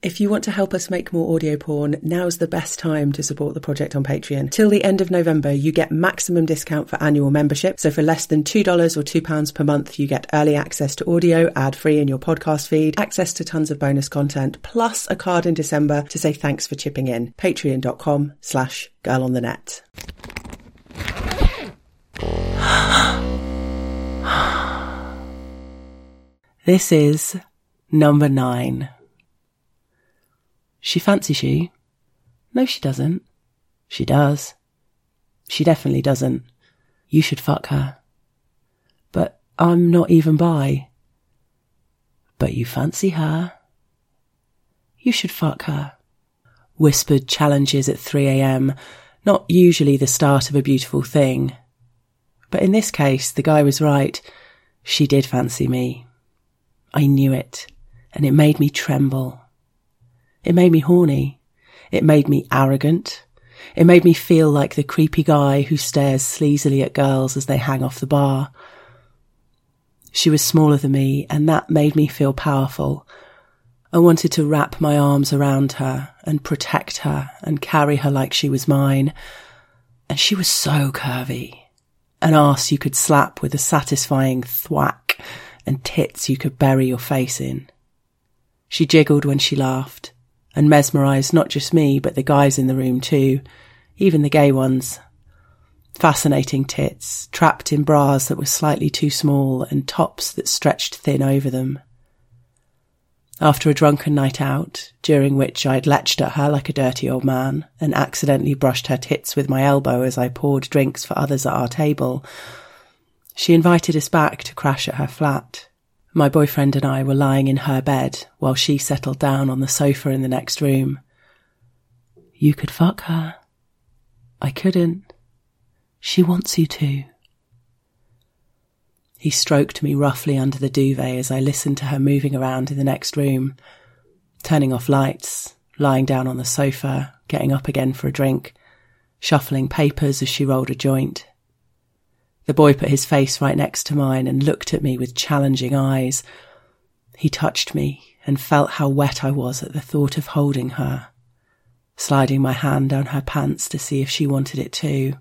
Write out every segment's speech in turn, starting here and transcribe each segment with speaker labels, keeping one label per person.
Speaker 1: If you want to help us make more audio porn, now's the best time to support the project on Patreon. Till the end of November, you get maximum discount for annual membership. So for less than $2 or £2 per month, you get early access to audio, ad-free in your podcast feed, access to tons of bonus content, plus a card in December to say thanks for chipping in. Patreon.com/girlonthenet. This is number 9. She fancies you? No, she doesn't. She does. She definitely doesn't. You should fuck her. But I'm not even bi. But you fancy her? You should fuck her. Whispered challenges at 3 a.m, not usually the start of a beautiful thing. But in this case, the guy was right. She did fancy me. I knew it, and it made me tremble. It made me horny. It made me arrogant. It made me feel like the creepy guy who stares sleazily at girls as they hang off the bar. She was smaller than me, and that made me feel powerful. I wanted to wrap my arms around her and protect her and carry her like she was mine. And she was so curvy. An arse you could slap with a satisfying thwack, and tits you could bury your face in. She jiggled when she laughed, and mesmerised not just me, but the guys in the room too, even the gay ones. Fascinating tits, trapped in bras that were slightly too small and tops that stretched thin over them. After a drunken night out, during which I'd leapt at her like a dirty old man and accidentally brushed her tits with my elbow as I poured drinks for others at our table, she invited us back to crash at her flat. My boyfriend and I were lying in her bed while she settled down on the sofa in the next room. You could fuck her. I couldn't. She wants you to. He stroked me roughly under the duvet as I listened to her moving around in the next room, turning off lights, lying down on the sofa, getting up again for a drink, shuffling papers as she rolled a joint. The boy put his face right next to mine and looked at me with challenging eyes. He touched me and felt how wet I was at the thought of holding her, sliding my hand down her pants to see if she wanted it too.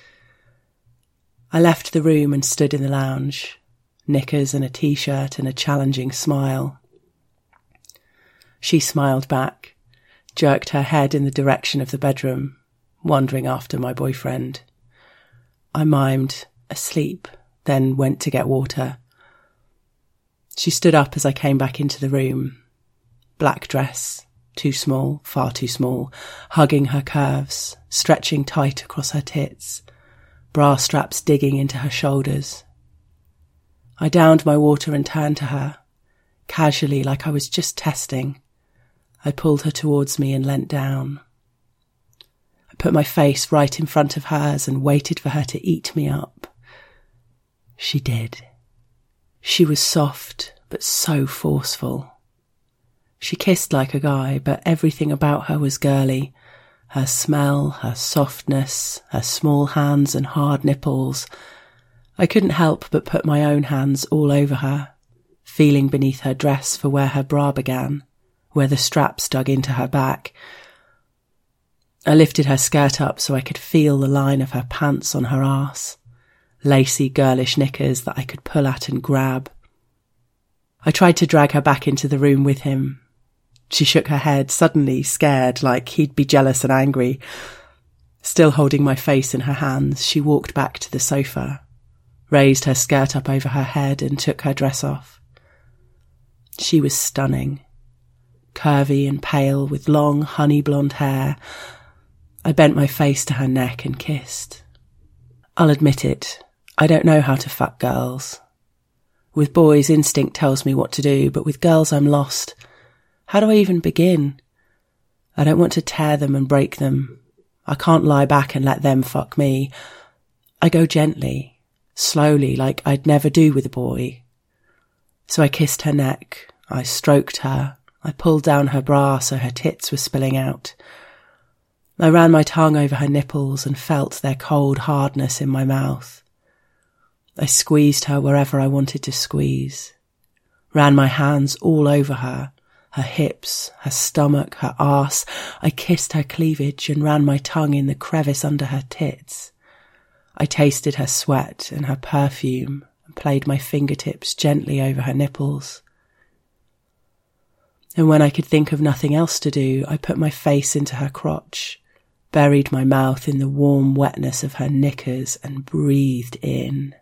Speaker 1: I left the room and stood in the lounge, knickers and a t-shirt and a challenging smile. She smiled back, jerked her head in the direction of the bedroom, wandering after my boyfriend. I mimed, asleep, then went to get water. She stood up as I came back into the room. Black dress, too small, far too small, hugging her curves, stretching tight across her tits, bra straps digging into her shoulders. I downed my water and turned to her, casually like I was just testing. I pulled her towards me and leant down. I put my face right in front of hers and waited for her to eat me up. She did. She was soft, but so forceful. She kissed like a guy, but everything about her was girly. Her smell, her softness, her small hands and hard nipples. I couldn't help but put my own hands all over her, feeling beneath her dress for where her bra began, where the straps dug into her back. I lifted her skirt up so I could feel the line of her pants on her arse. Lacy, girlish knickers that I could pull at and grab. I tried to drag her back into the room with him. She shook her head, suddenly scared, like he'd be jealous and angry. Still holding my face in her hands, she walked back to the sofa, raised her skirt up over her head and took her dress off. She was stunning, curvy and pale with long honey blonde hair. I bent my face to her neck and kissed. I'll admit it, I don't know how to fuck girls. With boys, instinct tells me what to do, but with girls I'm lost. How do I even begin? I don't want to tear them and break them. I can't lie back and let them fuck me. I go gently, slowly, like I'd never do with a boy. So I kissed her neck, I stroked her, I pulled down her bra so her tits were spilling out. I ran my tongue over her nipples and felt their cold hardness in my mouth. I squeezed her wherever I wanted to squeeze, ran my hands all over her, her hips, her stomach, her arse. I kissed her cleavage and ran my tongue in the crevice under her tits. I tasted her sweat and her perfume and played my fingertips gently over her nipples. And when I could think of nothing else to do, I put my face into her crotch, buried my mouth in the warm wetness of her knickers and breathed in.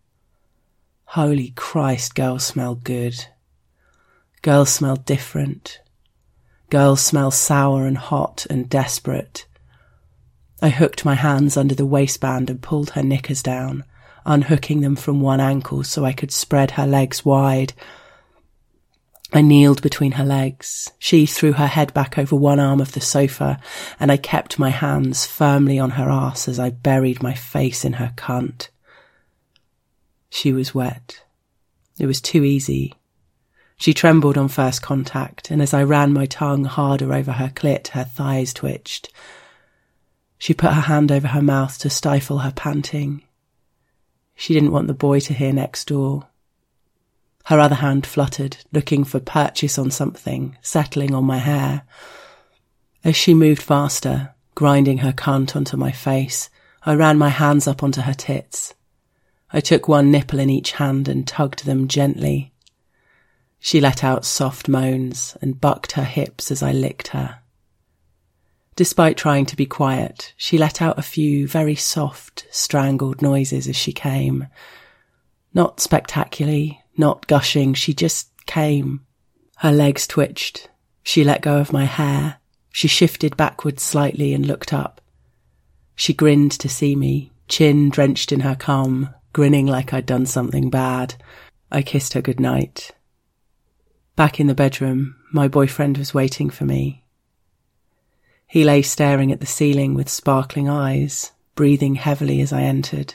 Speaker 1: Holy Christ, girls smell good. Girls smell different. Girls smell sour and hot and desperate. I hooked my hands under the waistband and pulled her knickers down, unhooking them from one ankle so I could spread her legs wide. I kneeled between her legs. She threw her head back over one arm of the sofa, and I kept my hands firmly on her arse as I buried my face in her cunt. She was wet. It was too easy. She trembled on first contact, and as I ran my tongue harder over her clit, her thighs twitched. She put her hand over her mouth to stifle her panting. She didn't want the boy to hear next door. Her other hand fluttered, looking for purchase on something, settling on my hair. As she moved faster, grinding her cunt onto my face, I ran my hands up onto her tits. I took one nipple in each hand and tugged them gently. She let out soft moans and bucked her hips as I licked her. Despite trying to be quiet, she let out a few very soft, strangled noises as she came. Not spectacularly, not gushing, she just came. Her legs twitched. She let go of my hair. She shifted backwards slightly and looked up. She grinned to see me, chin drenched in her cum, grinning like I'd done something bad. I kissed her goodnight. Back in the bedroom, my boyfriend was waiting for me. He lay staring at the ceiling with sparkling eyes, breathing heavily as I entered.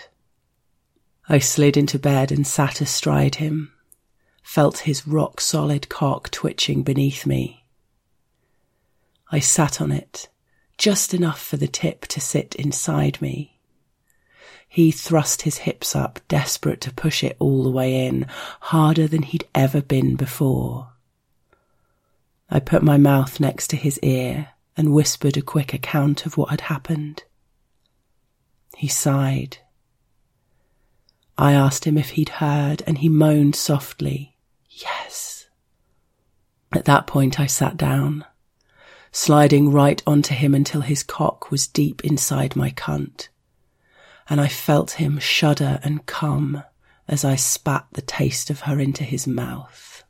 Speaker 1: I slid into bed and sat astride him, felt his rock-solid cock twitching beneath me. I sat on it, just enough for the tip to sit inside me. He thrust his hips up, desperate to push it all the way in, harder than he'd ever been before. I put my mouth next to his ear and whispered a quick account of what had happened. He sighed. I asked him if he'd heard, and he moaned softly, "Yes." At that point I sat down, sliding right onto him until his cock was deep inside my cunt, and I felt him shudder and cum as I spat the taste of her into his mouth.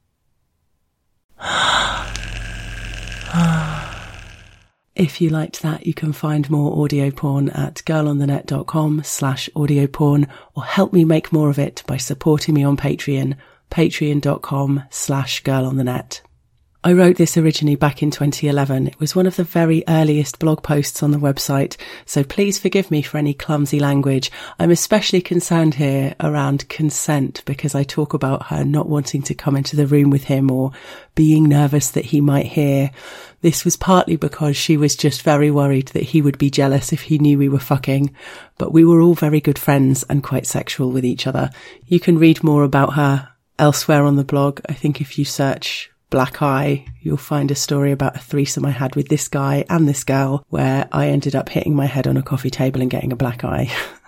Speaker 1: If you liked that, you can find more audio porn at girlonthenet.com/audio porn, or help me make more of it by supporting me on Patreon, patreon.com/girlonthenet. I wrote this originally back in 2011. It was one of the very earliest blog posts on the website, so please forgive me for any clumsy language. I'm especially concerned here around consent because I talk about her not wanting to come into the room with him or being nervous that he might hear. This was partly because she was just very worried that he would be jealous if he knew we were fucking, but we were all very good friends and quite sexual with each other. You can read more about her elsewhere on the blog. I think if you search Black Eye, you'll find a story about a threesome I had with this guy and this girl where I ended up hitting my head on a coffee table and getting a black eye.